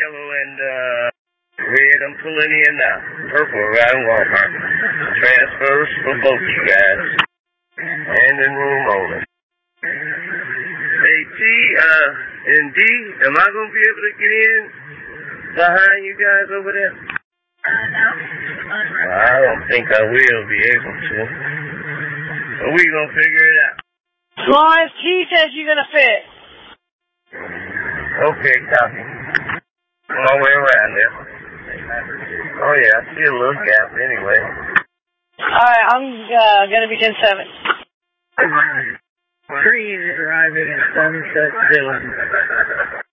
yellow and red. I'm pulling in now. Purple around Walmart. Transfers for both you guys. And in room only. Hey, T, and D, am I going to be able to get in behind you guys over there? I don't think I will be able to. But we going to figure it out. As long as T says you're going to fit. Okay, copy. Long way around there. Oh, yeah, I see a little gap anyway. Alright, I'm going to be 10-7. Trees arriving at Sunset Village.